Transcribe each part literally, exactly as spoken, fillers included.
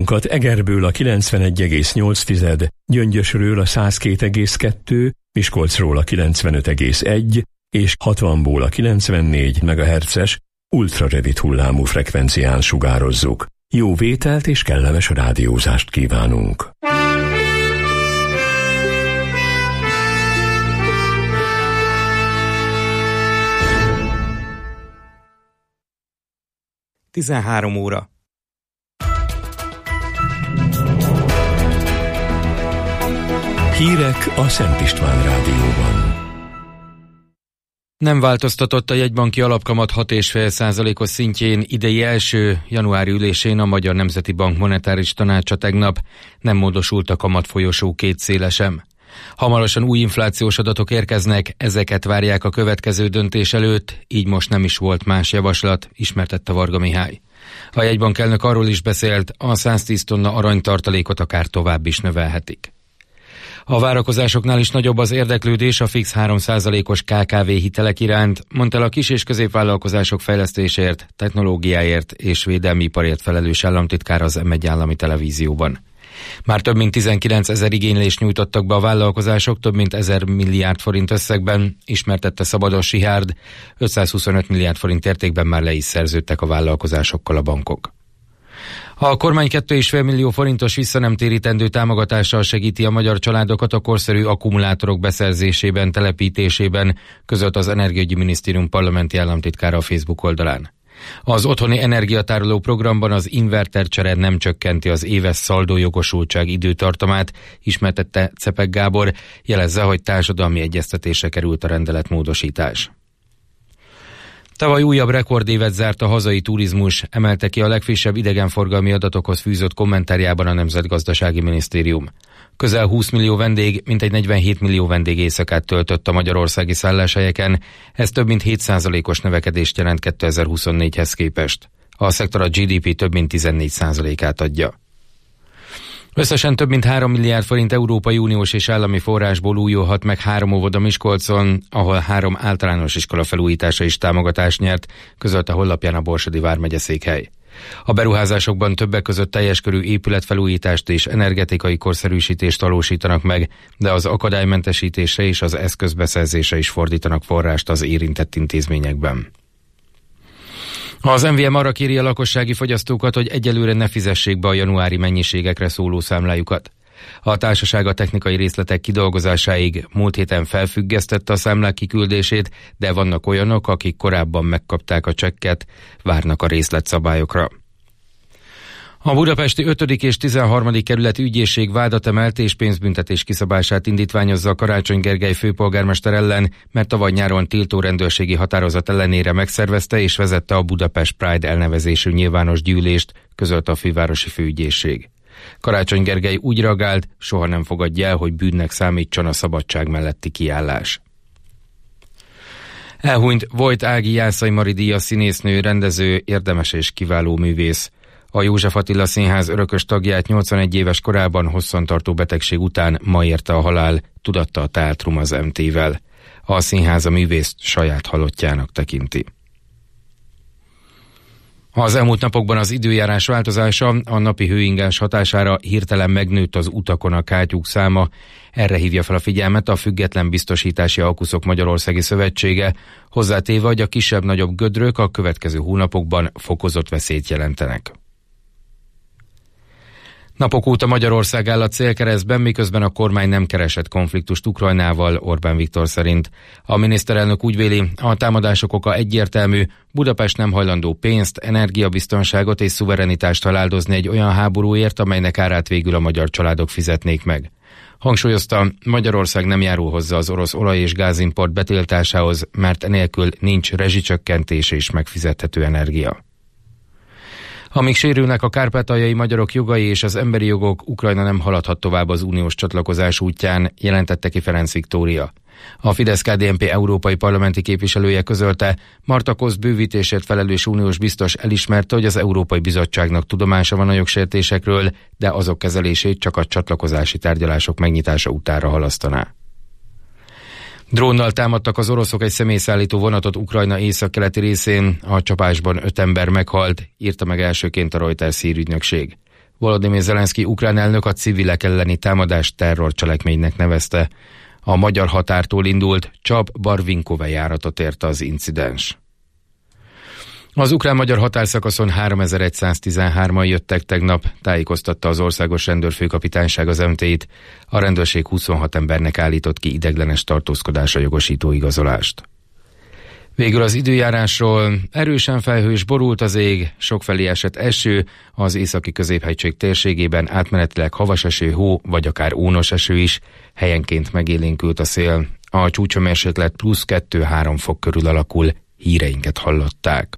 Egerből a kilencvenegy egész nyolc, Gyöngyösről a száz két egész kettő, Miskolcról a kilencvenöt egész egy és hatvanból a kilencvennégy megahertzes ultrarövid hullámú frekvencián sugározzuk. Jó vételt és kellemes rádiózást kívánunk! tizenhárom óra. Hírek a Szent István Rádióban. Nem változtatott a jegybanki alapkamat hat egész öt százalékos szintjén idei első januári ülésén a Magyar Nemzeti Bank monetáris tanácsa tegnap, nem módosult a kamatfolyosó két széle sem. Hamarosan új inflációs adatok érkeznek, ezeket várják a következő döntés előtt, így most nem is volt más javaslat, ismertette Varga Mihály. A jegybank elnök arról is beszélt, a száztíz tonna aranytartalékot akár tovább is növelhetik. A várakozásoknál is nagyobb az érdeklődés a fix három százalékos ká ká vé hitelek iránt, mondta el a kis- és középvállalkozások fejlesztésért, technológiáért és védelmi iparért felelős államtitkár az em egy állami televízióban. Már több mint tizenkilencezer igénylést nyújtottak be a vállalkozások több mint ezer milliárd forint összegben, ismertette Szabados Richárd, ötszázhuszonöt milliárd forint értékben már le is szerződtek a vállalkozásokkal a bankok. A kormány két egész öt millió forintos visszanemtérítendő támogatással segíti a magyar családokat a korszerű akkumulátorok beszerzésében, telepítésében, közölt az Energiaügyi Minisztérium parlamenti államtitkára a Facebook oldalán. Az otthoni energiatároló programban az invertercsere nem csökkenti az éves szaldójogosultság időtartamát, ismertette Cepek Gábor, jelezze, hogy társadalmi egyeztetésre került a rendeletmódosítás. Tavaly újabb rekordévet zárt a hazai turizmus, emelte ki a legfrissebb idegenforgalmi adatokhoz fűzött kommentárjában a Nemzetgazdasági Minisztérium. Közel húsz millió vendég, mintegy negyvenhét millió vendég éjszakát töltött a magyarországi szálláshelyeken, ez több mint hét százalékos növekedést jelent kétezer-huszonnégyhez képest. A szektor a gé dé pé több mint tizennégy százalékát adja. Összesen több mint három milliárd forint Európai Uniós és állami forrásból újulhat meg három óvoda Miskolcon, ahol három általános iskola felújítása is támogatást nyert, közölte honlapján a Borsodi vármegye székhely. A beruházásokban többek között teljes körű épületfelújítást és energetikai korszerűsítést valósítanak meg, de az akadálymentesítésre és az eszközbeszerzésre is fordítanak forrást az érintett intézményekben. Az em vé em arra kéri a lakossági fogyasztókat, hogy egyelőre ne fizessék be a januári mennyiségekre szóló számlájukat. A társaság a technikai részletek kidolgozásáig múlt héten felfüggesztette a számlák kiküldését, de vannak olyanok, akik korábban megkapták a csekket, várnak a részletszabályokra. A budapesti ötödik és tizenharmadik kerületi ügyészség vádat emelt és pénzbüntetés kiszabását indítványozza a Karácsony Gergely főpolgármester ellen, mert tavaly nyáron tiltó rendőrségi határozat ellenére megszervezte és vezette a Budapest Pride elnevezésű nyilvános gyűlést, közölte a fővárosi főügyészség. Karácsony Gergely úgy reagált, soha nem fogadja el, hogy bűnnek számítson a szabadság melletti kiállás. Elhunyt Vojt Ági Jászai Mari díjas színésznő, rendező, érdemes és kiváló művész. A József Attila Színház örökös tagját nyolcvanegy éves korában hosszantartó betegség után ma érte a halál, tudatta a Teátrum az em té-vel. A színház a művészt saját halottjának tekinti. Az elmúlt napokban az időjárás változása, a napi hőingás hatására hirtelen megnőtt az utakon a kátyúk száma. Erre hívja fel a figyelmet a Független Biztosítási Alkuszok Magyarországi Szövetsége, hozzátéve, hogy a kisebb-nagyobb gödrök a következő hónapokban fokozott veszélyt jelentenek. Napok óta Magyarország áll a célkeresztben, miközben a kormány nem keresett konfliktust Ukrajnával, Orbán Viktor szerint. A miniszterelnök úgy véli, a támadások oka egyértelmű, Budapest nem hajlandó pénzt, energiabiztonságot és szuverenitást feláldozni egy olyan háborúért, amelynek árát végül a magyar családok fizetnék meg. Hangsúlyozta, Magyarország nem járul hozzá az orosz olaj- és gázimport betiltásához, mert enélkül nincs rezsicsökkentés és megfizethető energia. Amíg sérülnek a kárpátaljai magyarok jogai és az emberi jogok, Ukrajna nem haladhat tovább az uniós csatlakozás útján, jelentette ki Ferenc Viktória. A Fidesz-ká dé en pé európai parlamenti képviselője közölte, Marta Kosz bővítésért felelős uniós biztos elismerte, hogy az Európai Bizottságnak tudomása van a jogsértésekről, de azok kezelését csak a csatlakozási tárgyalások megnyitása utánra halasztaná. Drónnal támadtak az oroszok egy személyszállító vonatot Ukrajna északkeleti részén, a csapásban öt ember meghalt, írta meg elsőként a Reuters hírügynökség. Volodymyr Zelenszky ukrán elnök a civilek elleni támadást terrorcselekménynek nevezte. A magyar határtól indult Csab-Barvinkove járatot érte az incidens. Az ukrán-magyar határszakaszon háromezer-száztizenhárman jöttek tegnap, tájékoztatta az Országos Rendőrfőkapitányság az em té i-t. A rendőrség huszonhat embernek állított ki ideiglenes tartózkodásra jogosító igazolást. Végül az időjárásról: erősen felhős, borult az ég, sokfelé esett eső, az északi középhegység térségében átmenetileg havas eső, hó vagy akár ónos eső is, helyenként megélénkült a szél. A csúcshőmérséklet plusz kettő-három fok körül alakul. Híreinket hallották.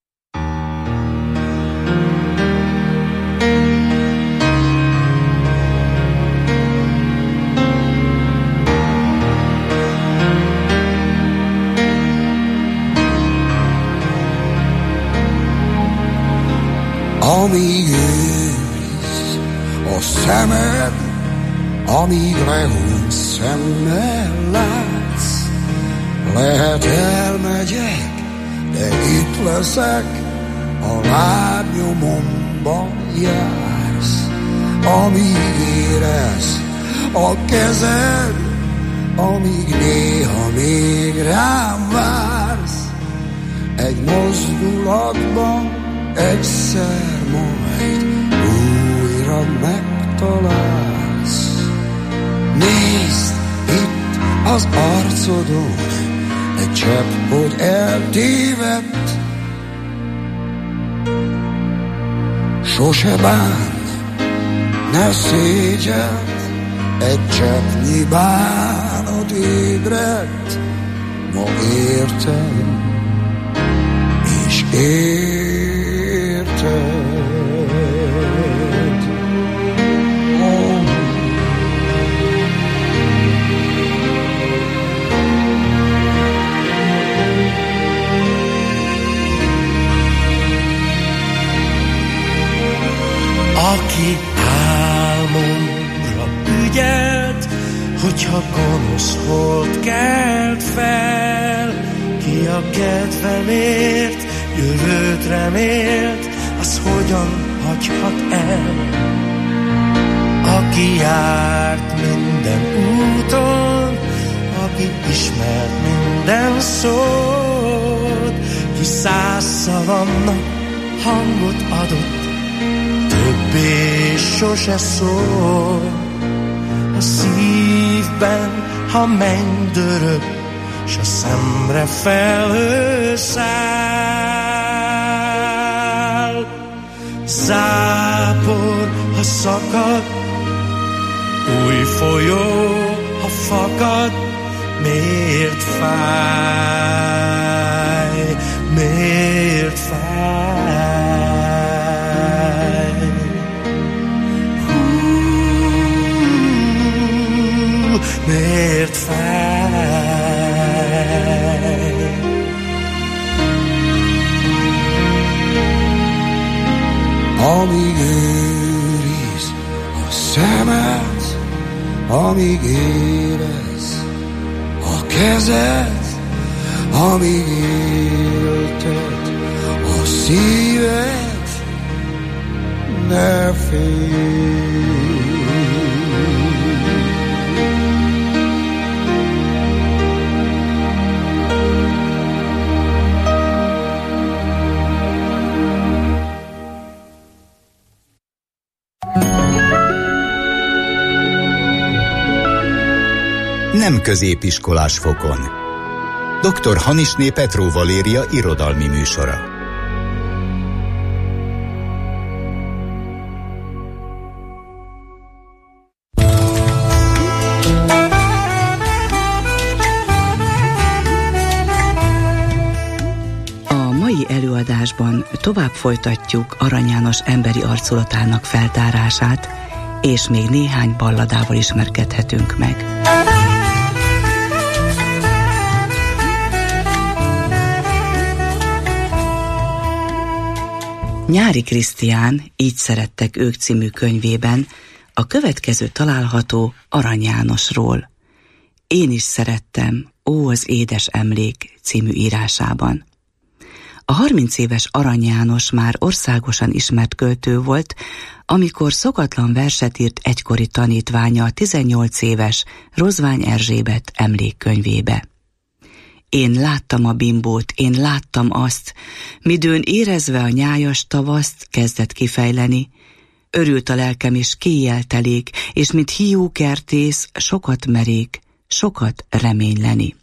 Amíg őriz a szemed, amíg lehúny szemmel látsz, lehet elmegyek, de itt leszek, a lábnyomomban jársz. Amíg érez a kezed, amíg néha még rám vársz, egy mozdulatban egyszer majd újra megtalálsz. Nézd itt az arcodon, egy csepp, hogy eltévedt. Sose bán, ne szégyeld, egy cseppnyi bánat ébredt. Ma értem, és értem. Oh. Aki álmomra ügyelt, hogyha gonosz holt kelt fel, ki a kedvemért jövőt remélt, az hogyan hagyhat el? Aki járt minden úton, aki ismert minden szót, ki száz szavamnak hangot adott, többé sose szól. A szívben, ha mennydörög, s a szemre felhő száll. Zápor, ha szakad, új folyó, ha fakad, miért fáj, miért fáj? Hú, miért fáj? Amíg őriz a szemed, amíg érez a kezed, amíg élted a szíved, ne félj. Nem középiskolás fokon. doktor Hanisné Petró Valéria irodalmi műsora. A mai előadásban tovább folytatjuk Arany János emberi arculatának feltárását, és még néhány balladával ismerkedhetünk meg. Nyári Krisztián Így szerettek ők című könyvében a következő található Arany Jánosról. Én is szerettem, ó az édes emlék című írásában. A harminc éves Arany János már országosan ismert költő volt, amikor szokatlan verset írt egykori tanítványa a tizennyolc éves Rozvány Erzsébet emlékkönyvébe. Én láttam a bimbót, én láttam azt, midőn érezve a nyájas tavaszt kezdett kifejleni. Örült a lelkem és kéjjeltelék, és mint hiú kertész sokat merék, sokat reményleni.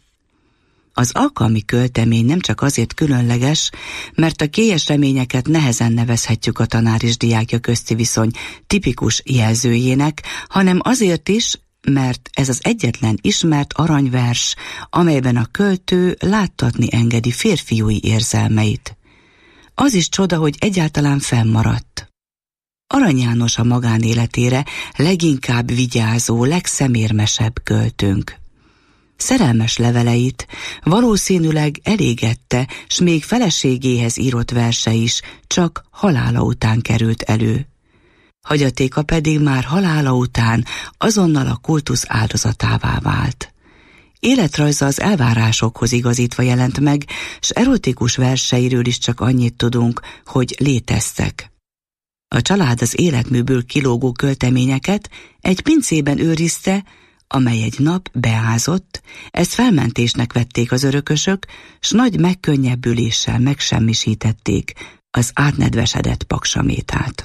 Az alkalmi költemény nem csak azért különleges, mert a kélyes reményeket nehezen nevezhetjük a tanár és diákja közti viszony tipikus jelzőjének, hanem azért is, mert ez az egyetlen ismert aranyvers, amelyben a költő láttatni engedi férfiúi érzelmeit. Az is csoda, hogy egyáltalán fennmaradt. Arany János a magánéletére leginkább vigyázó, legszemérmesebb költőnk. Szerelmes leveleit valószínűleg elégette, s még feleségéhez írott verse is csak halála után került elő. Hagyatéka pedig már halála után azonnal a kultusz áldozatává vált. Életrajza az elvárásokhoz igazítva jelent meg, s erotikus verseiről is csak annyit tudunk, hogy léteztek. A család az életműből kilógó költeményeket egy pincében őrizte, amely egy nap beázott, ezt felmentésnek vették az örökösök, s nagy megkönnyebbüléssel megsemmisítették az átnedvesedett paksamétát.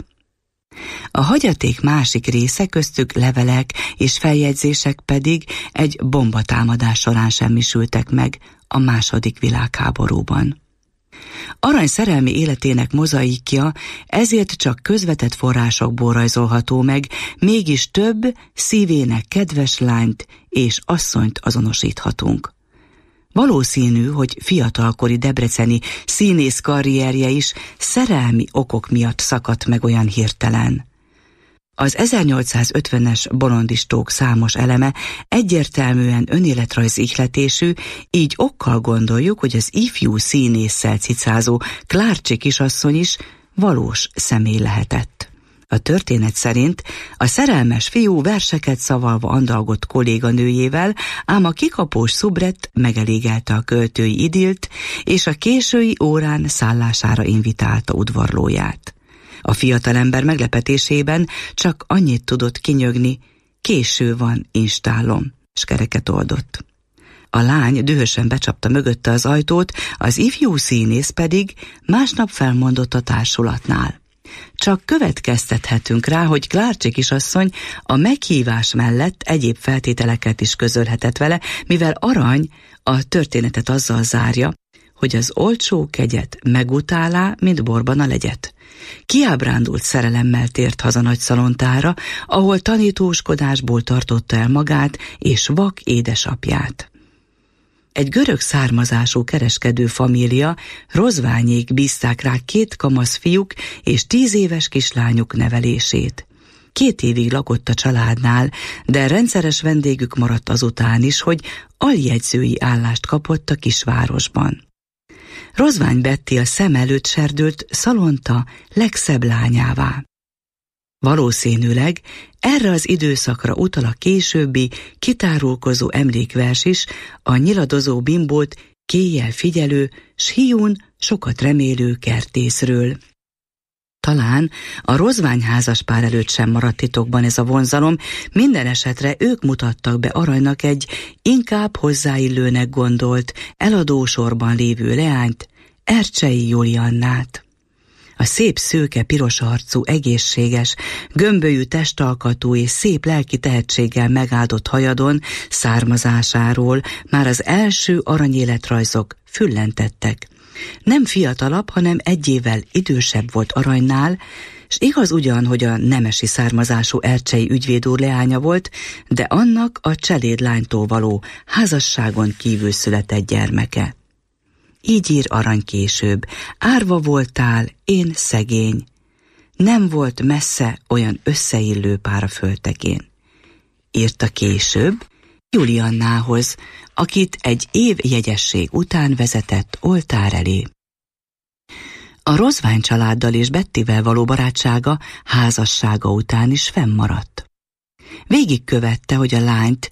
A hagyaték másik része, köztük levelek és feljegyzések pedig egy bombatámadás során semmisültek meg a második világháborúban. Arany szerelmi életének mozaikja ezért csak közvetett forrásokból rajzolható meg, mégis több szívének kedves lányt és asszonyt azonosíthatunk. Valószínű, hogy fiatalkori debreceni színész karrierje is szerelmi okok miatt szakadt meg olyan hirtelen. Az ezernyolcszázötvenes bolondistók számos eleme egyértelműen önéletrajzi ihletésű, így okkal gondoljuk, hogy az ifjú színésszel cicázó Klárcsy kisasszony is valós személy lehetett. A történet szerint a szerelmes fiú verseket szavalva andalgott kolléganőjével, ám a kikapós szubret megelégelte a költői idilt, és a késői órán szállására invitálta udvarlóját. A fiatalember meglepetésében csak annyit tudott kinyögni, késő van, instálom, s kereket oldott. A lány dühösen becsapta mögötte az ajtót, az ifjú színész pedig másnap felmondott a társulatnál. Csak következtethetünk rá, hogy Klárcsy kisasszony a meghívás mellett egyéb feltételeket is közölhetett vele, mivel Arany a történetet azzal zárja, hogy az olcsó kegyet megutálá, mint borban a legyet. Kiábrándult szerelemmel tért haza nagyszalontára, ahol tanítóskodásból tartotta el magát és vak édesapját. Egy görög származású kereskedő família, Rozványék bízták rá két kamasz fiúk és tíz éves kislányuk nevelését. Két évig lakott a családnál, de rendszeres vendégük maradt azután is, hogy aljegyzői állást kapott a kisvárosban. Rozvány Betti a szem előtt serdült Szalonta legszebb lányává. Valószínűleg erre az időszakra utal a későbbi, kitárulkozó emlékvers is, a nyiladozó bimbót kéjjel figyelő, s hiún sokat remélő kertészről. Talán a Rozvány házaspár előtt sem maradt titokban ez a vonzalom, minden esetre ők mutattak be Aranynak egy inkább hozzáillőnek gondolt, eladósorban lévő leányt, Ercsei Juliannát. A szép szőke piros arcú, egészséges, gömbölyű testalkatú és szép lelki tehetséggel megáldott hajadon származásáról már az első aranyéletrajzok füllentettek. Nem fiatalabb, hanem egy évvel idősebb volt Aranynál, s igaz ugyan, hogy a nemesi származású Ercsei ügyvéd úr leánya volt, de annak a cselédlánytól való házasságon kívül született gyermeke. Így ír Arany később, árva voltál, én szegény. Nem volt messze olyan összeillő pár a földtekén. Írta később Juliannához, akit egy év jegyesség után vezetett oltár elé. A Rozvány családdal és Bettivel való barátsága házassága után is fennmaradt. Végigkövette, hogy a lányt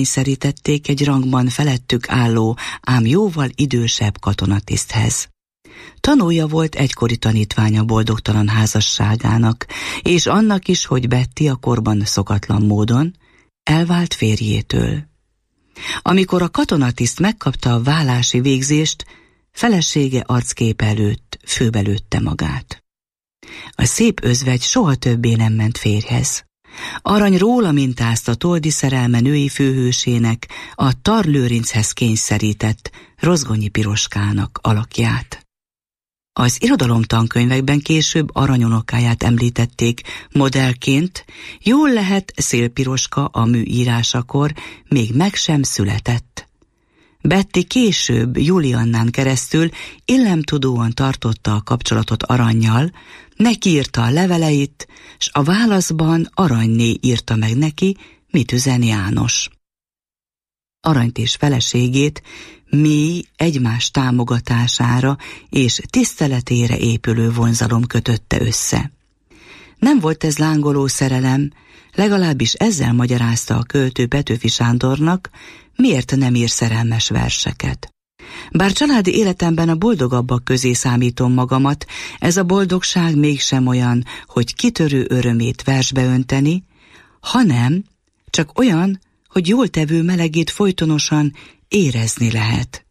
hozzákényszerítették egy rangban felettük álló, ám jóval idősebb katonatiszthez. Tanúja volt egykori tanítványa boldogtalan házasságának, és annak is, hogy Betty a korban szokatlan módon elvált férjétől. Amikor a katonatiszt megkapta a vállási végzést, felesége arckép előtt főbelőtte magát. A szép özvegy soha többé nem ment férjhez. Arany róla mintázta Toldi szerelme női főhősének, a Tar Lőrinchez kényszerített Rozgonyi Piroskának alakját. Az irodalomtankönyvekben később Aranyonokáját említették modellként, jól lehet Szél Piroska a mű írásakor még meg sem született. Betty később Juliannán keresztül illemtudóan tartotta a kapcsolatot Arannyal, neki írta a leveleit, s a válaszban Aranyné írta meg neki, mit üzen János. Aranyt és feleségét mély egymás támogatására és tiszteletére épülő vonzalom kötötte össze. Nem volt ez lángoló szerelem, legalábbis ezzel magyarázta a költő Petőfi Sándornak, miért nem ír szerelmes verseket. Bár családi életemben a boldogabbak közé számítom magamat, ez a boldogság mégsem olyan, hogy kitörő örömét versbe önteni, hanem csak olyan, hogy jól tevő melegét folytonosan érezni lehet.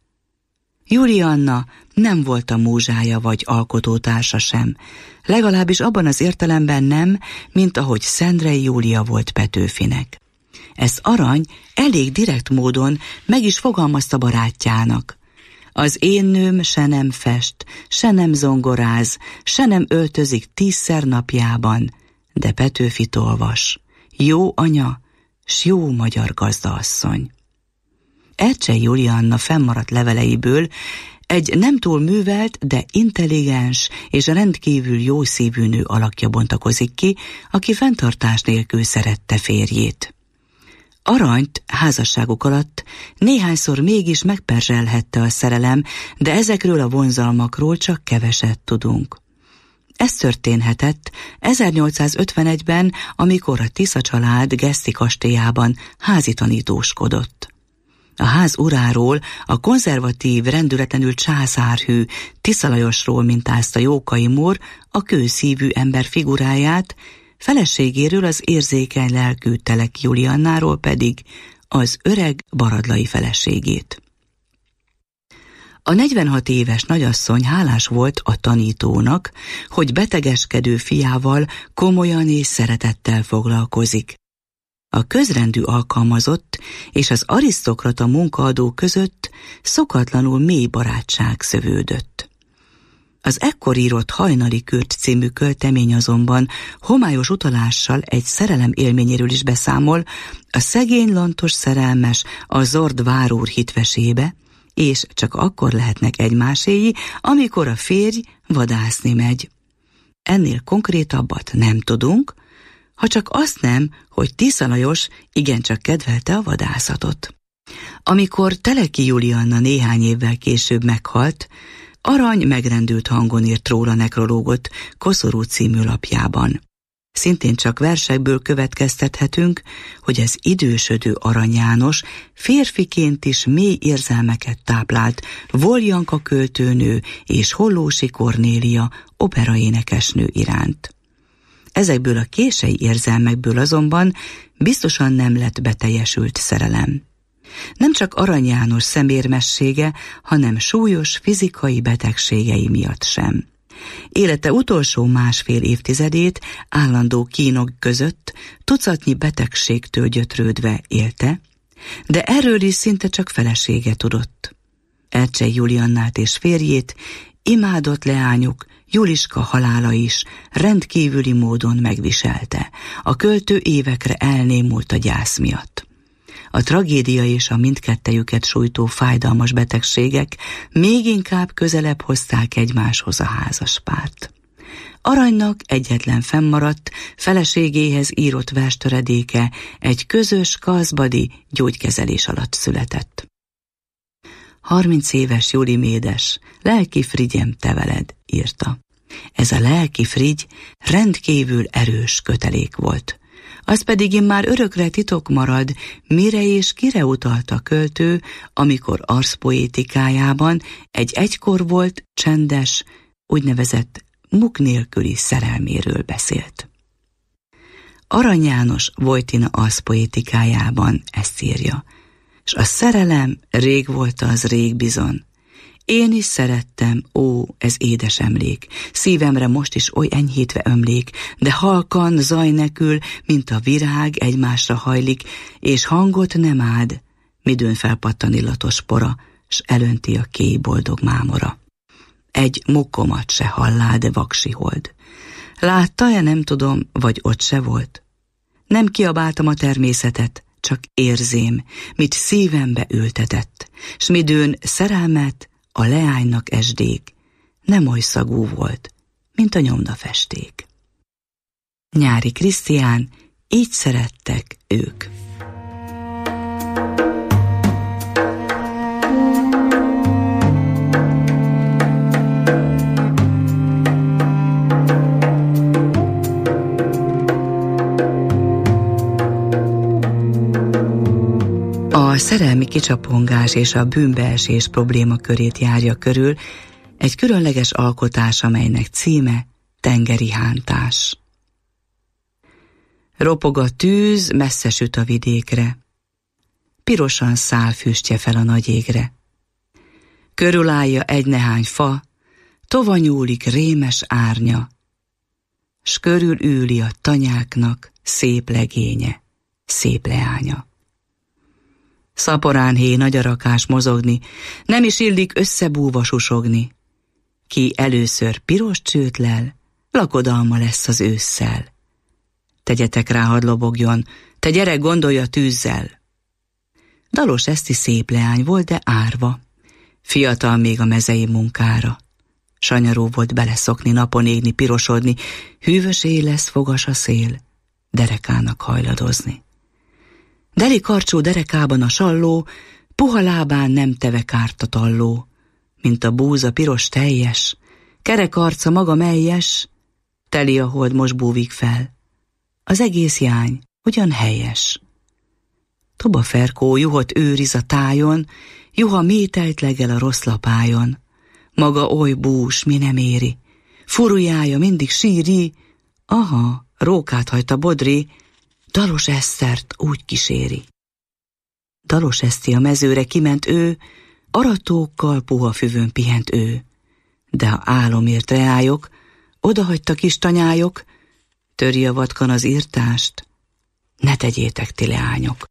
Julianna nem volt a múzsája vagy alkotótársa sem, legalábbis abban az értelemben nem, mint ahogy Szendrei Júlia volt Petőfinek. Ezt Arany elég direkt módon meg is fogalmazta barátjának. Az én nőm se nem fest, se nem zongoráz, se nem öltözik tízszer napjában, de Petőfit olvas. Jó anya, s jó magyar gazdaasszony. Ercsei Julianna fennmaradt leveleiből egy nem túl művelt, de intelligens és rendkívül jó szívű nő alakja bontakozik ki, aki fenntartás nélkül szerette férjét. Aranyt házasságuk alatt néhányszor mégis megperzselhette a szerelem, de ezekről a vonzalmakról csak keveset tudunk. Ez történhetett ezernyolcszázötvenegyben, amikor a Tisza család Geszti kastélyában házi tanítóskodott. A ház uráról, a konzervatív, rendületlenül császárhű Tisza Lajosról mintázta Jókai Mór a kőszívű ember figuráját, feleségéről, az érzékeny lelkű Teleki Juliannáról pedig az öreg baradlai feleségét. A negyvenhat éves nagyasszony hálás volt a tanítónak, hogy betegeskedő fiával komolyan és szeretettel foglalkozik. A közrendű alkalmazott és az arisztokrata munkaadó között szokatlanul mély barátság szövődött. Az ekkor írott Hajnali Kürt című költemény azonban homályos utalással egy szerelem élményéről is beszámol, a szegény lantos szerelmes a zord várúr hitvesébe, és csak akkor lehetnek egymáséi, amikor a férj vadászni megy. Ennél konkrétabbat nem tudunk, ha csak azt nem, hogy Tisza Lajos igencsak kedvelte a vadászatot. Amikor Teleki Julianna néhány évvel később meghalt, Arany megrendült hangon írt róla nekrológot Koszorú című lapjában. Szintén csak versekből következtethetünk, hogy az idősödő Arany János férfiként is mély érzelmeket táplált Voljanka költőnő és Hollósi Kornélia operaénekesnő iránt. Ezekből a kései érzelmekből azonban biztosan nem lett beteljesült szerelem. Nem csak Arany János szemérmessége, hanem súlyos fizikai betegségei miatt sem. Élete utolsó másfél évtizedét állandó kínok között tucatnyi betegségtől gyötrődve élte, de erről is szinte csak felesége tudott. Ercsei Juliannát és férjét imádott leányuk Juliska halála is rendkívüli módon megviselte. A költő évekre elnémult a gyász miatt. A tragédia és a mindkettejüket sújtó fájdalmas betegségek még inkább közelebb hozták egymáshoz a házaspárt. Aranynak egyetlen fennmaradt, feleségéhez írott verstöredéke egy közös karlsbadi gyógykezelés alatt született. Harminc éves Juli Médes, lelki frigyem te veled, írta. Ez a lelki frigy rendkívül erős kötelék volt. Az pedig immár örökre titok marad, mire és kire utalt a költő, amikor arszpoétikájában egy egykor volt csendes, úgynevezett muk nélküli szerelméről beszélt. Arany János Vojtina alszpoétikájában ezt írja: s a szerelem rég volt az, rég bizon. Én is szerettem, ó, ez édes emlék, szívemre most is oly enyhítve ömlék, de halkan, zaj nélkül, mint a virág egymásra hajlik, és hangot nem áld, midőn felpattan illatos pora, s elönti a kéj boldog mámora. Egy mukkomat se hallá, de vaksi hold. Látta-e, nem tudom, vagy ott se volt? Nem kiabáltam a természetet, csak érzém, mit szívembe ültetett, s midőn szerelmet a leánynak esdék, nem oly szagú volt, mint a nyomdafesték. Nyári Krisztián, így szerettek ők. A szerelmi kicsapongás és a bűnbeesés problémakörét járja körül egy különleges alkotás, amelynek címe Tengeri hántás. Ropog a tűz, messze süt a vidékre, pirosan száll füstje fel a nagy égre. Körülállja egy nehány fa, tova nyúlik rémes árnya, s körül űli a tanyáknak szép legénye, szép leánya. Szaporán hé nagy a rakás mozogni, nem is illik összebúva susogni. Ki először piros csőt lel, lakodalma lesz az ősszel. Tegyetek rá, hadd lobogjon, te gyerek, gondolja tűzzel. Dalos Eszti szép leány volt, de árva, fiatal még a mezei munkára. Sanyarú volt beleszokni, napon égni, pirosodni, hűvös élesz fogas a szél, derekának hajladozni. Deli karcsú derekában a salló, puha lábán nem teve kárt a talló, mint a búza piros teljes, kerek arca maga melyes, teli a hold most búvik fel. Az egész jány ugyan helyes. Toba Ferkó juhot őriz a tájon, juha mételt legel a rossz lapájon. Maga oly bús, mi nem éri, furujája mindig síri, aha, rókát hajt a bodri, Dalos Esztert úgy kíséri. Dalos Eszti a mezőre kiment ő, aratókkal puha füvön pihent ő. De ha álomért reályok, odahagyta kis tanyályok, törje a vatkan az írtást, ne tegyétek ti leányok.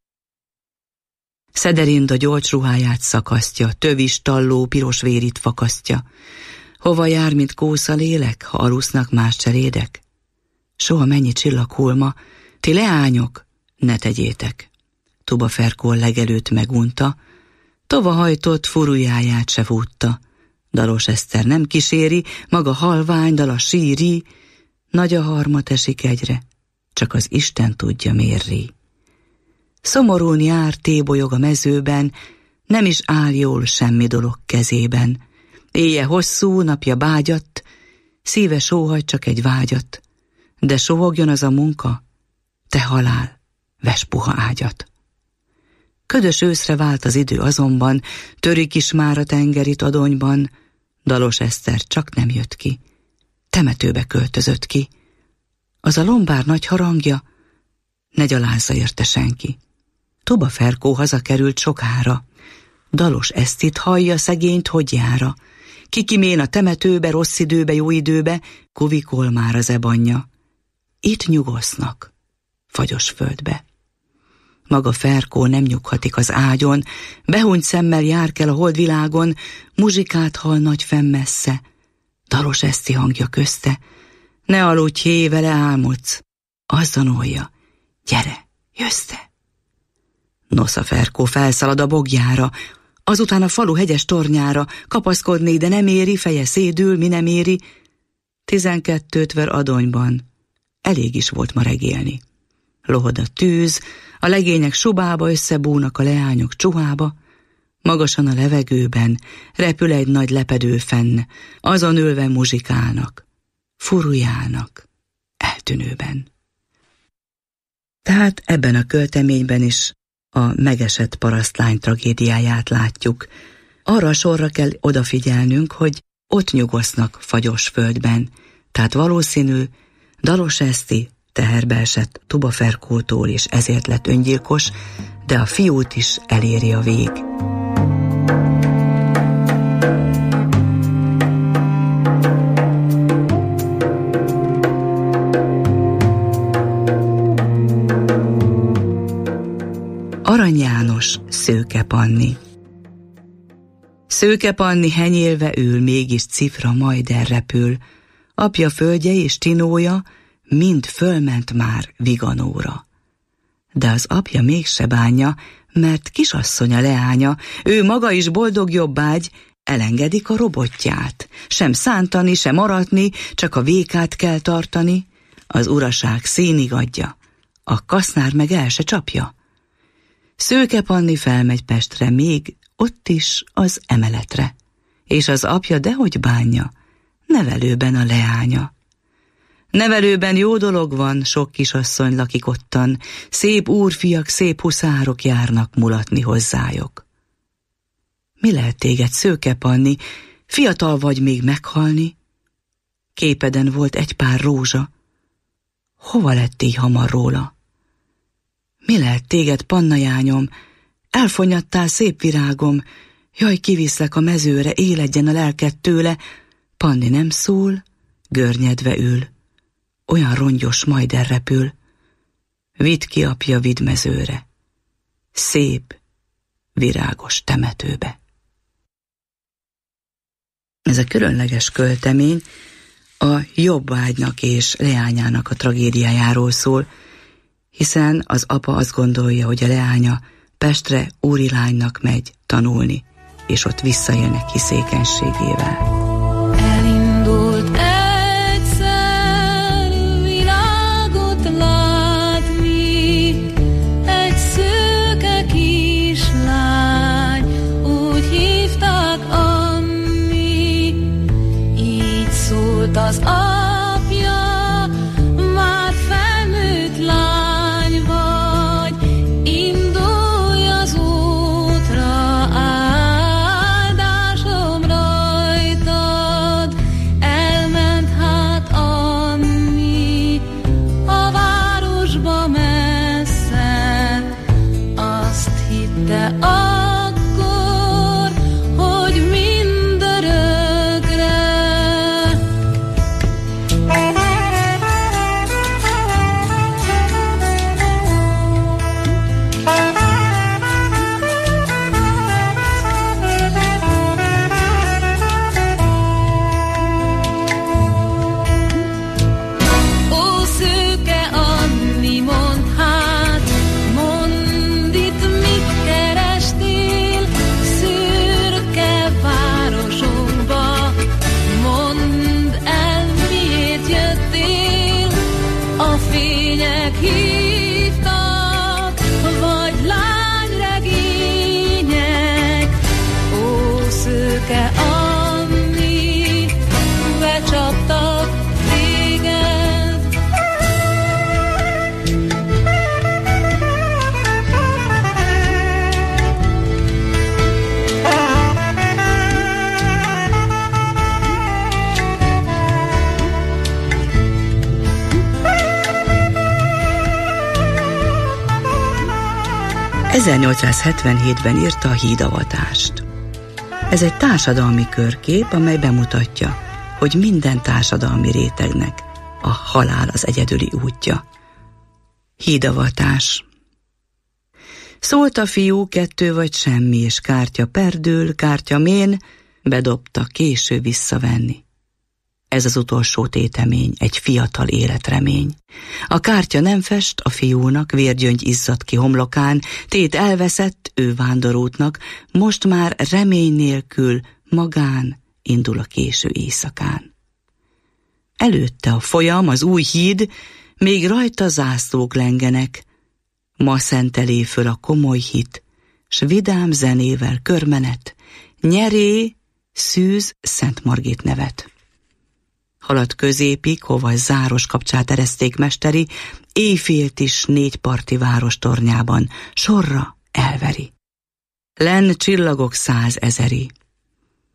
Szederinda gyolcs ruháját szakasztja, tövis talló piros vérit fakasztja. Hova jár, mint kósza lélek, ha alusznak más cselédek? Soha mennyi csillag hulma, ti leányok, ne tegyétek. Tuba Ferkó legelőtt megunta, tova hajtott furujáját se fútta. Dalos Eszter nem kíséri, maga halvány, dala síri, nagy a harmat esik egyre, csak az Isten tudja mérri. Szomorún jár, tébolyog a mezőben, nem is áll jól semmi dolog kezében. Éje hosszú, napja bágyadt, szíve sóhajt csak egy vágyat, de sohogjon az a munka, te halál, ves puha ágyat. Ködös őszre vált az idő azonban, törik is már a tengerit adonyban, Dalos Eszter csak nem jött ki, temetőbe költözött ki. Az a lombár nagy harangja, ne gyalázza érte senki. Tuba Ferkó hazakerült sokára, Dalos Esztit hallja szegényt, hogy jára. Kikimén a temetőbe, rossz időbe, jó időbe, kuvikol már az ebanja. Itt nyugosznak, fagyos földbe. Maga Ferkó nem nyughatik az ágyon, behúnyt szemmel járkel a holdvilágon, muzsikát hall nagy fenn messze, Dalos Eszti hangja közte, ne aludj, hé, vele álmodsz, azt zanolja, gyere, jössz te. Nosza Ferkó felszalad a bogjára, azután a falu hegyes tornyára, kapaszkodni, de nem éri, feje szédül, mi nem éri, tizenkettőt ver adonyban, elég is volt ma regélni. Lohod a tűz, a legények subába összebúnak a leányok csuhába, magasan a levegőben repül egy nagy lepedő fenn, azon ülve muzsikálnak, furujálnak, eltűnőben. Tehát ebben a költeményben is a megesett parasztlány tragédiáját látjuk. Arra a sorra kell odafigyelnünk, hogy ott nyugosznak fagyos földben, tehát valószínű, Dalos Eszti teherbe esett Tubaferkótól, és ezért lett öngyilkos, de a fiút is eléri a vég. Arany János, Szőke Panni. Szőke Panni henyélve ül, mégis cifra majd elrepül. Apja földje és Tinója mind fölment már Viganóra. De az apja mégse bánja, mert kisasszonya leánya, ő maga is boldog jobbágy, elengedik a robotját. Sem szántani, sem aratni, csak a vékát kell tartani. Az uraság színig adja, a kasznár meg el se csapja. Szőke Panni felmegy Pestre, még ott is az emeletre, és az apja dehogy bánja, nevelőben a leánya. Nevelőben jó dolog van, sok kisasszony lakik ottan, szép úrfiak, szép huszárok járnak mulatni hozzájuk. Mi lehet téged, Szőke Panni, fiatal vagy még meghalni? Képeden volt egy pár rózsa, hova lett így hamar róla? Mi lehet téged, Panna jányom, elfonyattál szép virágom, jaj, kiviszlek a mezőre, éledjen a lelked tőle. Panni nem szól, görnyedve ül, olyan rongyos majd elrepül. Vidd ki apja vidmezőre, szép, virágos temetőbe. Ez a különleges költemény a jobbágynak és leányának a tragédiájáról szól, hiszen az apa azt gondolja, hogy a leánya Pestre úrilánynak megy tanulni, és ott visszajönnek hiszékenységével. Elindult egyszer világot látni, egy szőke kislány, úgy hívták Anni, így szólt az apja, már felnőtt lány vagy, indulj az útra, áldásom rajtad. Elment hát Anni a városba messze, azt hitte akkor, hogy mindörökre. Ó, szőke Anni, mondd hát, mondd itt mit kerestél szürke városunkba, mondd el miért jöttél, a fények hívtak, vagy lányregények. Ó, szőke Anni, becsaptak téged. ezernyolcszázhetvenhétben írta a Hídavatást. Ez egy társadalmi körkép, amely bemutatja, hogy minden társadalmi rétegnek a halál az egyedüli útja. Hídavatás. Szólt a fiú, kettő vagy semmi, és kártya perdül, kártya mén, bedobta, késő visszavenni. Ez az utolsó tétemény, egy fiatal életremény. A kártya nem fest, a fiúnak vérgyöngy izzadt ki homlokán, tét elveszett, ő vándorútnak, most már remény nélkül, magán indul a késő éjszakán. Előtte a folyam, az új híd, még rajta zászlók lengenek, ma szentelé föl a komoly hit, s vidám zenével körmenet, nyeré, szűz Szent Margit nevet. Halad középig, hova záros kapcsát ereszték mesteri, éjfélt is négy parti város tornyában, sorra elveri. Lenn csillagok százezeri.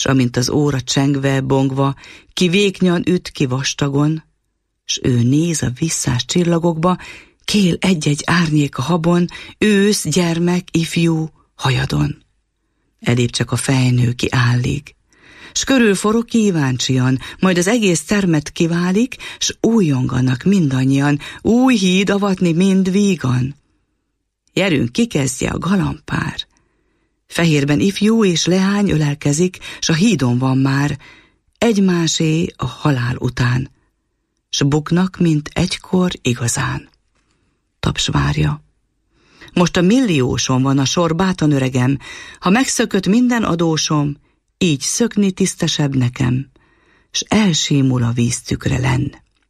s amint az óra csengve, bongva, ki véknyan üt, ki vastagon, s ő néz a visszás csillagokba, kél egy-egy árnyék a habon, ősz, gyermek, ifjú, hajadon. Elébb csak a fejnő ki állig, s körül forog kíváncsian, majd az egész termet kiválik, s újonganak mindannyian, új híd avatni mind vígan. Gyerünk, kikezdje a galambpár. Fehérben ifjú és leány ölelkezik, s a hídon van már, egymásé a halál után, s buknak, mint egykor igazán. Taps várja. Most a millióson van a sor, bátan öregem, ha megszökött minden adósom, így szökni tisztesebb nekem, s elsémul a víztükre lenn.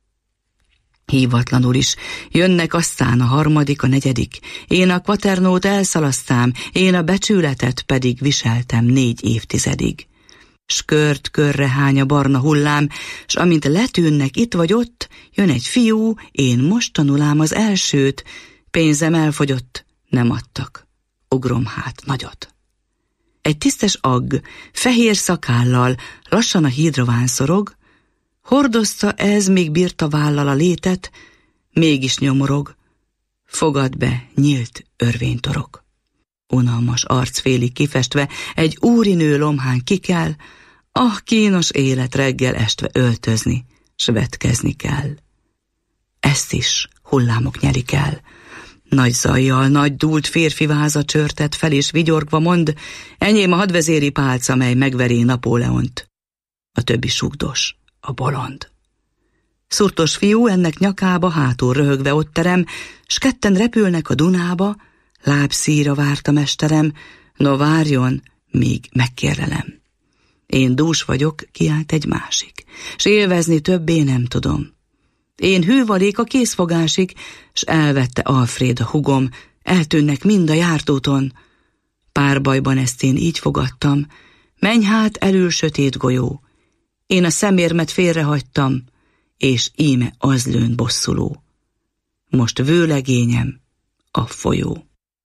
Hívatlanul is jönnek aztán a harmadik, a negyedik, én a kvaternót elszalasztám, én a becsületet pedig viseltem négy évtizedig. S kört körre hány a barna hullám, s amint letűnnek itt vagy ott, jön egy fiú, én most tanulám az elsőt, pénzem elfogyott, nem adtak, ugrom hát nagyot. Egy tisztes agg, fehér szakállal, lassan a hídra vánszorog, hordozta ez, még bírta vállal a létet, mégis nyomorog, fogad be, nyílt örvénytorok. Unalmas arcfélig kifestve, egy úrinő lomhán kikel, ah, kínos élet reggel estve öltözni, s vetkezni kell. Ezt is hullámok nyerik el. Nagy zajjal, nagy dúlt férfi váza csörtet fel, és vigyorgva mond, enyém a hadvezéri pálca, mely megveri Napóleont. A többi sugdos, a bolond. Szurtos fiú ennek nyakába, hátul röhögve ott terem, s ketten repülnek a Dunába, lábszíra várt a mesterem, no várjon, míg megkérlelem. Én dús vagyok, kiált egy másik, s élvezni többé nem tudom. Én hűvalék a készfogásig, s elvette Alfréd a hugom, eltűnnek mind a jártúton. Pár bajban ezt én így fogadtam, menj hát elül sötét golyó. Én a szemérmet félrehagytam, és íme az lőn bosszuló. Most vőlegényem a folyó.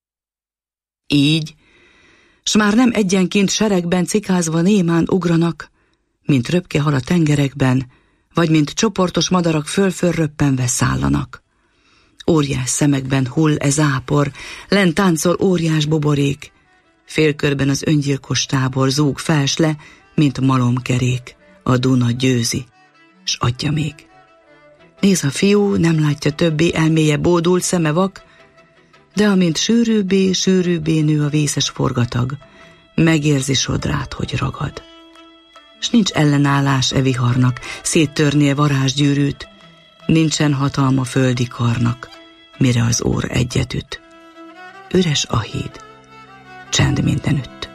Így, s már nem egyenként seregben cikázva némán ugranak, mint röpke hal a tengerekben, vagy mint csoportos madarak föl-föl röppenve szállanak. Óriás szemekben hull e zápor, lent táncol óriás buborék, félkörben az öngyilkos tábor zúg felsle, mint malomkerék, a Duna győzi, s adja még. Néz a fiú, nem látja többé, elméje bódult, szeme vak, de amint sűrűbbé, sűrűbbé nő a vészes forgatag, megérzi sodrát, hogy ragad. S nincs ellenállás e viharnak, széttörnie varázsgyűrűt, nincsen hatalma földi karnak, mire az ór egyet üt. Üres a híd, csend mindenütt.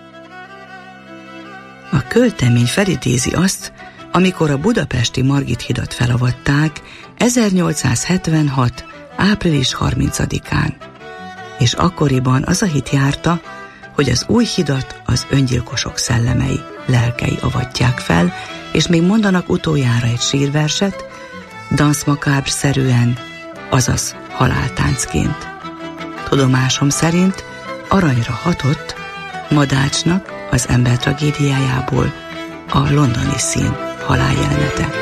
A költemény felidézi azt, amikor a budapesti Margit hidat felavatták ezernyolcszázhetvenhat. április harmincadikán, és akkoriban az a hit járta, hogy az új hidat az öngyilkosok szellemei, lelkei avatják fel, és még mondanak utoljára egy sírverset, dansz makábr-szerűen, azaz haláltáncként. Tudomásom szerint aranyra hatott Madácsnak az ember tragédiájából a londoni szín haláljelenete.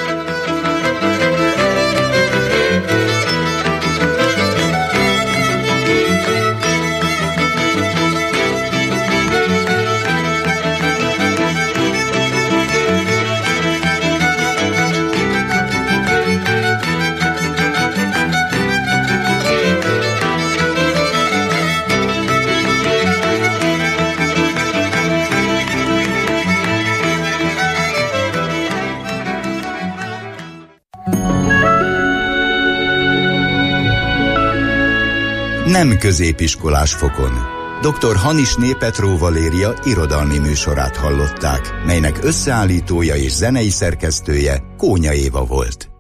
Nem középiskolás fokon. doktor Hanisné Petró Valéria irodalmi műsorát hallották, melynek összeállítója és zenei szerkesztője Kónya Éva volt.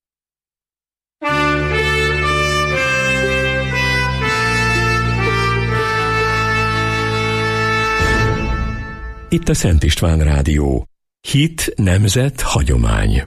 Itt a Szent István Rádió. Hit, nemzet, hagyomány.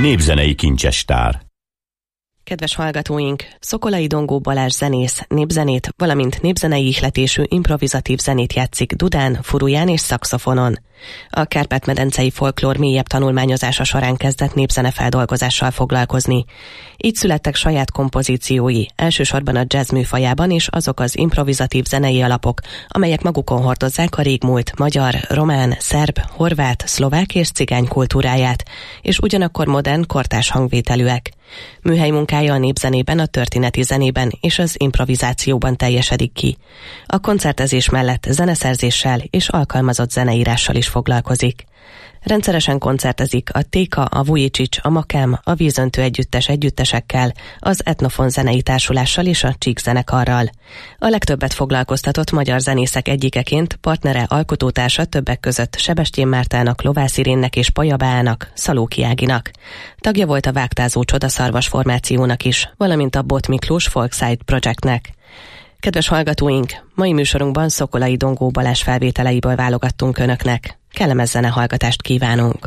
Népzenei kincsestár. Kedves hallgatóink, Szokolai Dongó Balázs zenész népzenét, valamint népzenei ihletésű improvizatív zenét játszik dudán, furuján és szaxofonon. A Kárpát-medencei folklór mélyebb tanulmányozása során kezdett népzenefeldolgozással foglalkozni. Így születtek saját kompozíciói, elsősorban a jazz műfajában, és azok az improvizatív zenei alapok, amelyek magukon hordozzák a régmúlt magyar, román, szerb, horvát, szlovák és cigány kultúráját, és ugyanakkor modern, kortárs hangvételűek. Műhely munkája a népzenében, a történeti zenében és az improvizációban teljesedik ki. A koncertezés mellett zeneszerzéssel és alkalmazott zeneírással is foglalkozik. Rendszeresen koncertezik a Téka, a Vujicsics, a Makám, a Vízöntő együttes együttesekkel, az Etnofon zenei társulással és a Csík zenekarral. A legtöbbet foglalkoztatott magyar zenészek egyikeként partnere, alkotótársa többek között Sebestyén Mártának, Lovász Irénnek és Pajabának, Szalóki Áginak. Tagja volt a Vágtázó Csodaszarvas formációnak is, valamint a Bot Miklós Folkside Projectnek. Kedves hallgatóink, mai műsorunkban Szokolai Dongó Balázs felvételeiből válogattunk önöknek. Kellemes zenehallgatást kívánunk!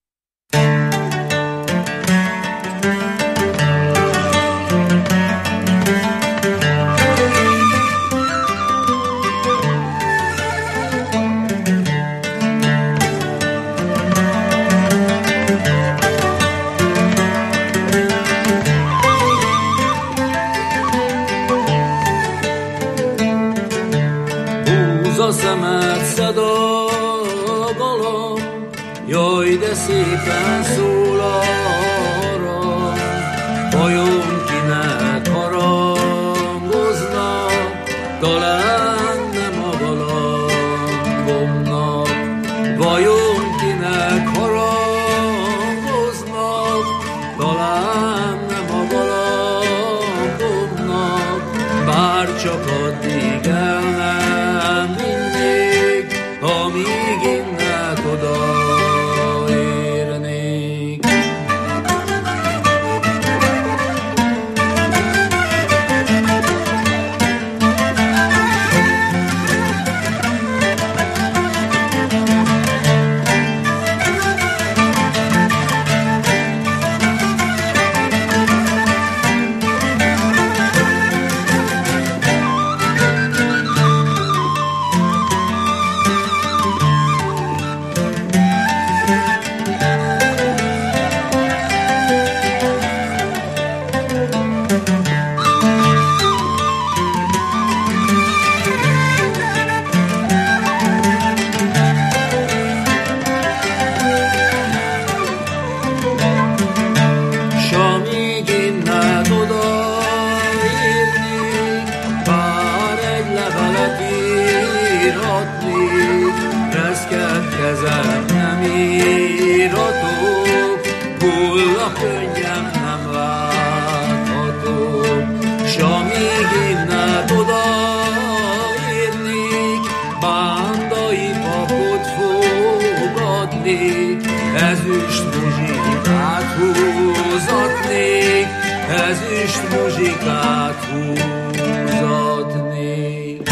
Szemet szed a galamb, jaj, de szépen szól a harang, vajon kinek harangoznak, talán nem a galambomnak, vajon kinek harangoznak, talán nem a galambomnak, bár csak addig el nem vinnék, amíg innen odaérnék. Ezüst muzsikát húzatnék, ezüst muzsikát húzatnék.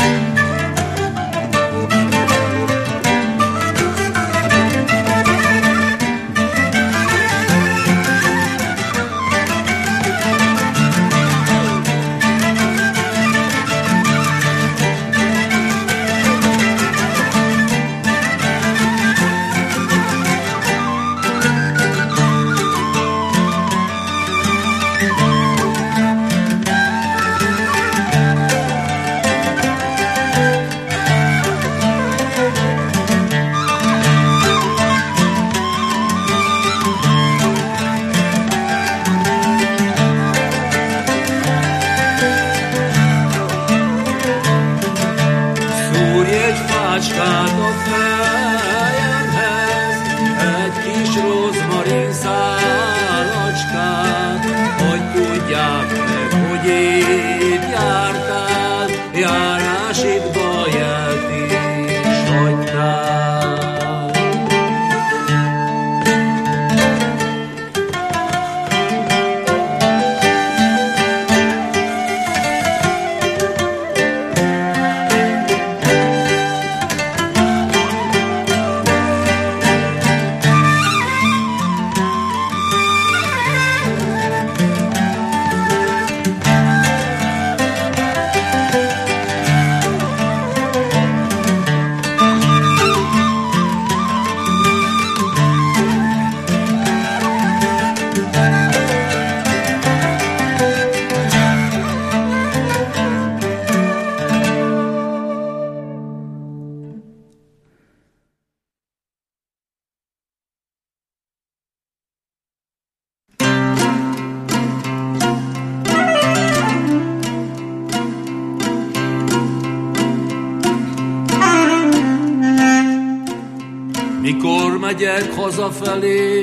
megyek hazafelé,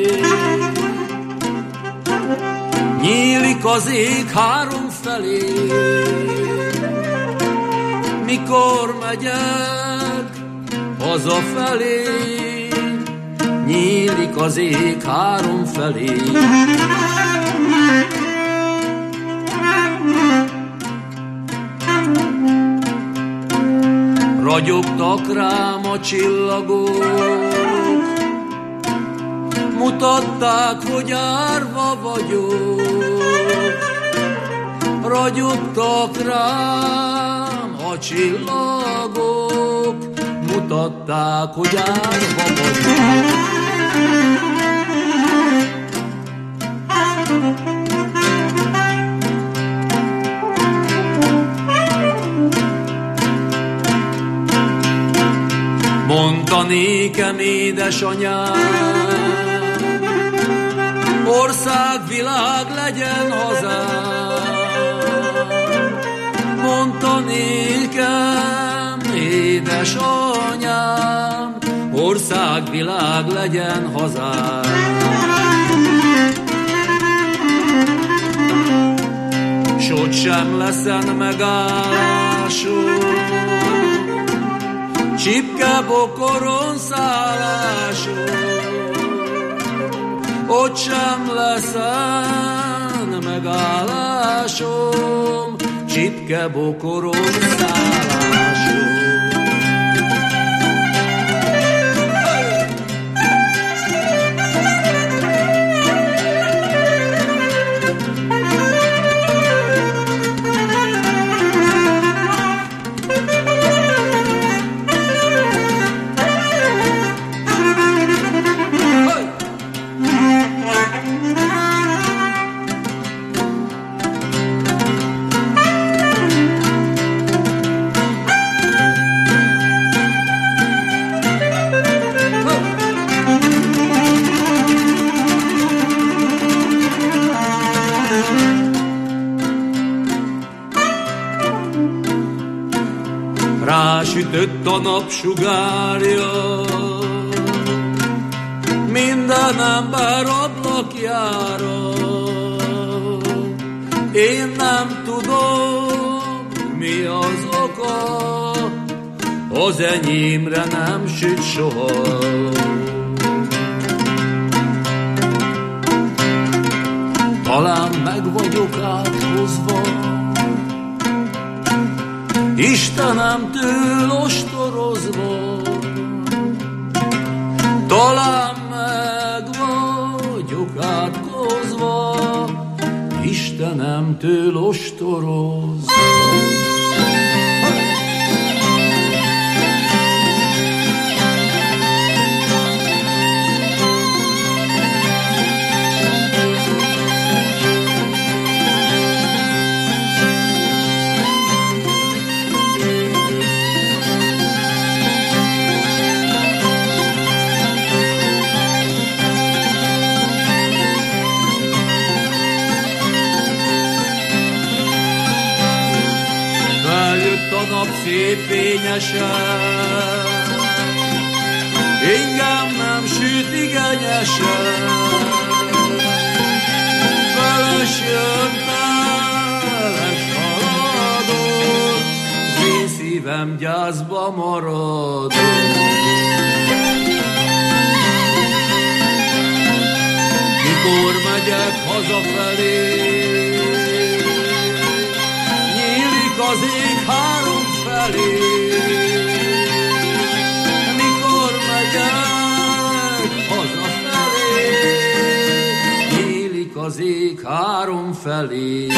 nyílik az ég három felé. Mikor megyek hazafelé, nyílik az ég három felé. Ragyogtak rám a csillagok, mutatták, hogy árva vagyok. Ragyogtak rám a csillagok, mutatták, hogy árva vagyok. Mondta nékem édesanyám, ország, világ legyen hazám. Mondta nékem édesanyám, ország, világ legyen hazám. S ott sem leszen megállásom, csipke bokoron szállásom. Ott sem leszen megállásom, csipke bokoron szállásom. Rásütött a napsugárja minden ember ablakjára. Én nem tudom, mi az oka, az enyémre nem süt soha. Talán meg vagyok áthozva Istenemtől ostorozva, talán meg vagyok átkozva, Istenemtől ostorozva. Szép fényesen, engem nem süt igenyesen. Feles jön, feles haladok, az én szívem gyászba marad. Mikor megyek hazafelé, nyílik az ég három felé. Mikor megyek hazafelé, nyílik az ég három felé.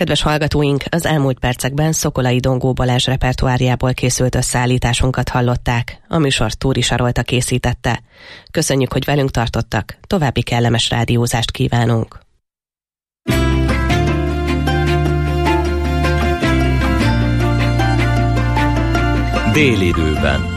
Kedves hallgatóink, az elmúlt percekben Szokolai Dongó Balázs repertoárjából készült összeállításunkat hallották. A műsort Túri Sarolta készítette. Köszönjük, hogy velünk tartottak. További kellemes rádiózást kívánunk. Délidőben.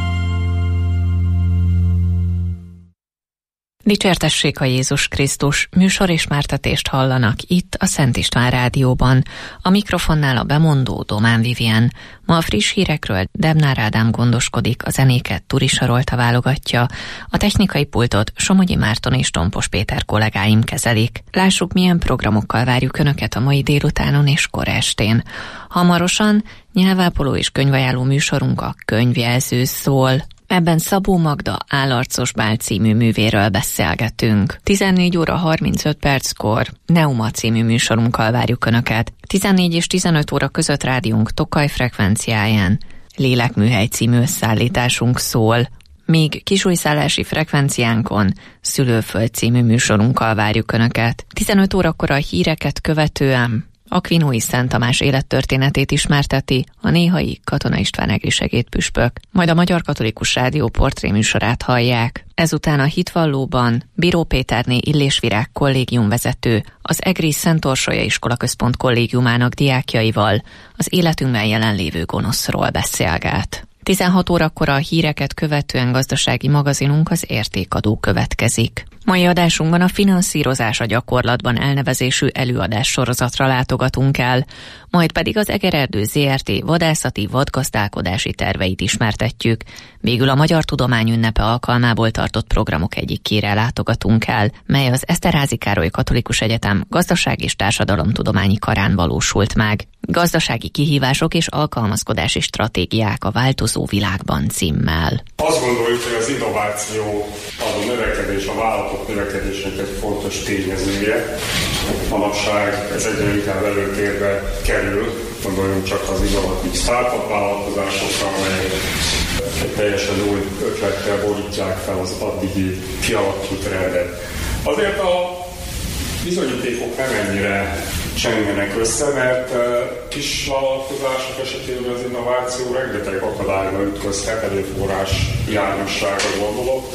Dicsértessék a Jézus Krisztus, műsor és mártetést hallanak itt a Szent István Rádióban. A mikrofonnál a bemondó Domán Vivien. Ma a friss hírekről Debnár Ádám gondoskodik, a zenéket Turi Sarolta válogatja, a technikai pultot Somogyi Márton és Tompos Péter kollégáim kezelik. Lássuk, milyen programokkal várjuk Önöket a mai délutánon és kora estén. Hamarosan nyelvápoló és könyvajánló műsorunk a Könyvjelző szól. Ebben Szabó Magda Állarcos Bál című művéről beszélgetünk. tizennégy óra harmincöt perckor Neuma című műsorunkkal várjuk Önöket. tizennégy és tizenöt óra között rádiónk Tokaj frekvenciáján Lélekműhely című összeállításunk szól. Míg kisújszállási frekvenciánkon Szülőföld című műsorunkkal várjuk Önöket. tizenöt órakor a híreket követően Akvinói Szent Tamás élettörténetét ismerteti a néhai Katona István egri segédpüspök, majd a Magyar Katolikus Rádió portréműsorát hallják. Ezután a Hitvallóban Bíró Péterné Illésvirág kollégiumvezető az egri Szent Orsolya Iskolaközpont kollégiumának diákjaival az életünkben jelenlévő gonoszról beszélget. tizenhat órakor a híreket követően gazdasági magazinunk az Értékadó következik. Mai adásunkban a finanszírozás a gyakorlatban elnevezésű előadás sorozatra látogatunk el, majd pedig az Egererdő zé er té vadászati vadgazdálkodási terveit ismertetjük. Végül a Magyar Tudomány ünnepe alkalmából tartott programok egyikére látogatunk el, mely az Eszterházy Károly Katolikus Egyetem Gazdaság- és Társadalomtudományi Karán valósult meg. Gazdasági kihívások és alkalmazkodási stratégiák a változó világban címmel. Azt gondoljuk, hogy az innováció, az a növekedés, a vállalatok növekedésnek egy fontos tényezője. Manapság ez egyre inkább előtérbe kerül, gondoljunk csak az innovatív startup vállalkozásokra, amelyek egy teljesen új ötlettel borítják fel az addigi kialakult rendet. Azért a bizonyítékok nem ennyire csengenek össze, mert kis vállalkozások esetében az innováció rengeteg akadályba ütközhet, előforrás hiányosságra gondolok.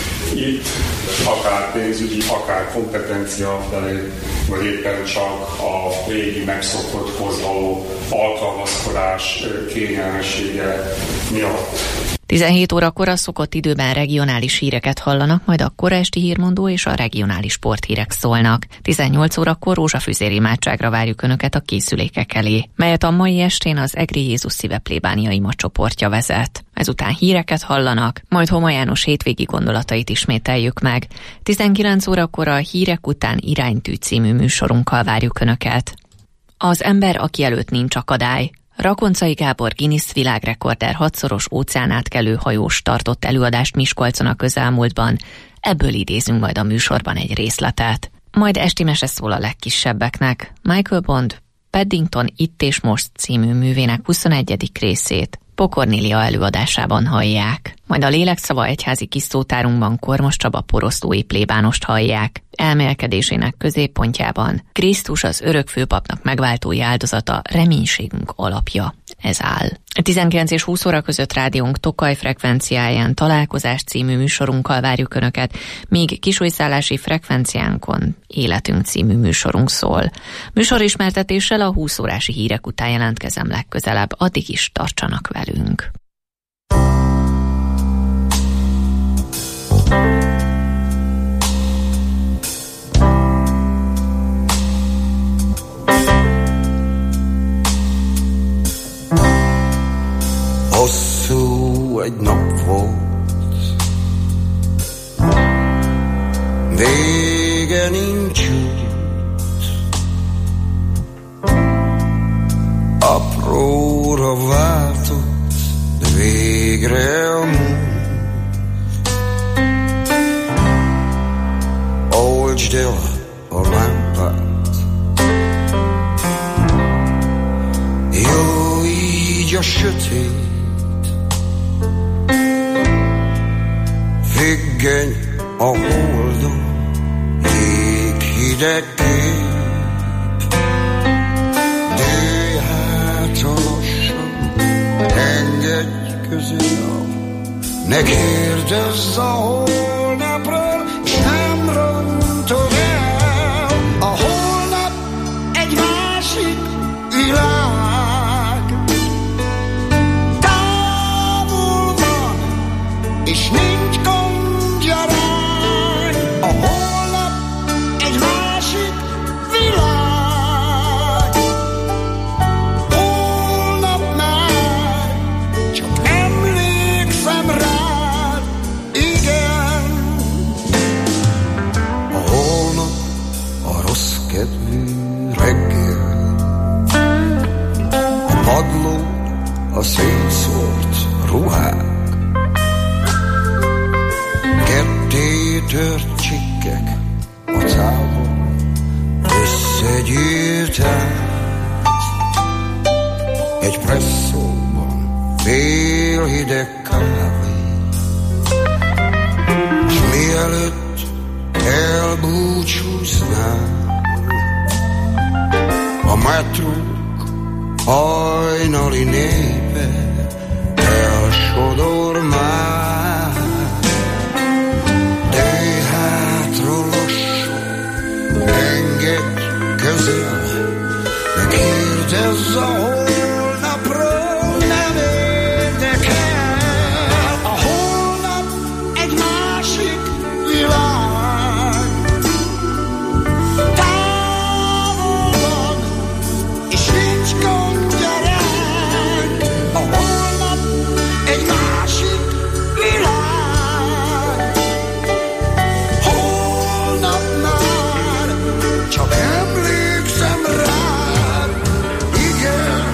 Itt akár pénzügyi, akár kompetencia felé, vagy éppen csak a régi megszokotthoz való alkalmazkodás kényelmessége miatt. tizenhét órakor a szokott időben regionális híreket hallanak, majd a kora esti hírmondó és a regionális sporthírek szólnak. tizennyolc órakor rózsafűzér imádságra várjuk Önöket a készülékek elé, melyet a mai estén az Egri Jézus Szíve plébániai ima csoportja vezet. Ezután híreket hallanak, majd Homa János hétvégi gondolatait ismételjük meg. tizenkilenc órakor a Hírek után iránytű című műsorunkkal várjuk Önöket. Az ember, aki előtt nincs akadály. Rakoncai Gábor Guinness világrekorder hatszoros óceánátkelő hajós tartott előadást Miskolcon a közelmúltban. Ebből idézünk majd a műsorban egy részletet. Majd esti mese szól a legkisebbeknek. Michael Bond Paddington Itt és Most című művének huszonegyedik részét Pokornélia előadásában hallják. Majd a Lélekszava egyházi kis szótárunkban Kormos Csaba porosztói plébánost hallják. Elmélkedésének középpontjában Krisztus az örök főpapnak megváltói áldozata, reménységünk alapja. Ez áll. tizenkilenc és húsz óra között rádiónk Tokaj frekvenciáján Találkozás című műsorunkkal várjuk Önöket, míg kisújszállási frekvenciánkon Életünk című műsorunk szól. Műsorismertetéssel a húsz órási hírek után jelentkezem legközelebb, addig is tartsanak velünk. Hosszú egy nap volt, vége nincs út, apróra váltott, de végre a múlt. Oltsd el a lámpát, jó így a sötét, függöny a holdon, jéghideg kép. közél. Ne kérdezz a holnapról, s nem rontod el. A holnap egy másik világ. Távol van, és nincs gondja rád. A holnap egy másik világ. Holnap már csak emlékszem rád, igen. A holnap a rossz kedvű reggel, a padló a szétszórt ruhák, ketté tört csikkek a cálban összegyűjtett. Egy presszóban fél hideg kávé, s mielőtt elbúcsúznál, a metrók hajnali népe elsodor már. Dőj hátra lassan, engedj közel, ne kérdezz a holnapról, nem érdekel. A holnap egy másik világ. Távol van, és nincs gondja ránk. A holnap egy másik világ. Holnap már csak emlékszem rád, igen.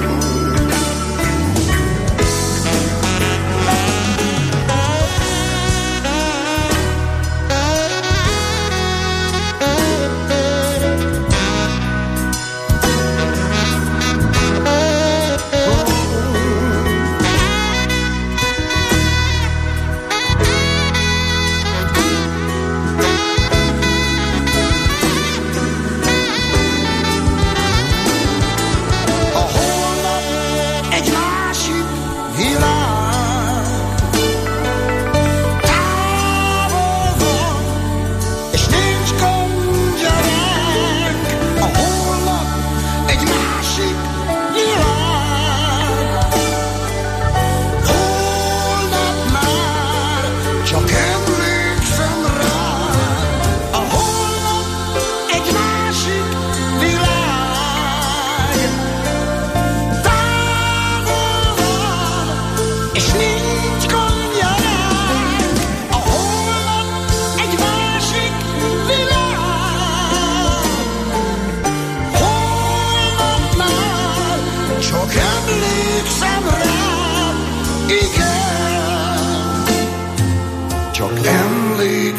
A holnap egy másik világ. Távol van, és nincs gondja ránk. A holnap egy másik világ. Holnap már csak emlékszem rád. A holnap egy másik világ. Távol van, és nincs gondja ránk. A holnap egy másik világ. Holnap már csak emlékszem rád, igen.